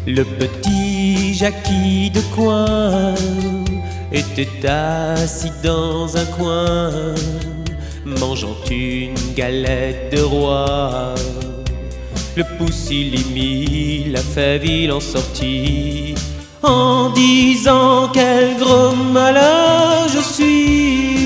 Le petit Jackie de coin était assis dans un coin, mangeant une galette de roi. Le Poussy-Limi, la fève, il en sortit en disant: quel gros malin je suis.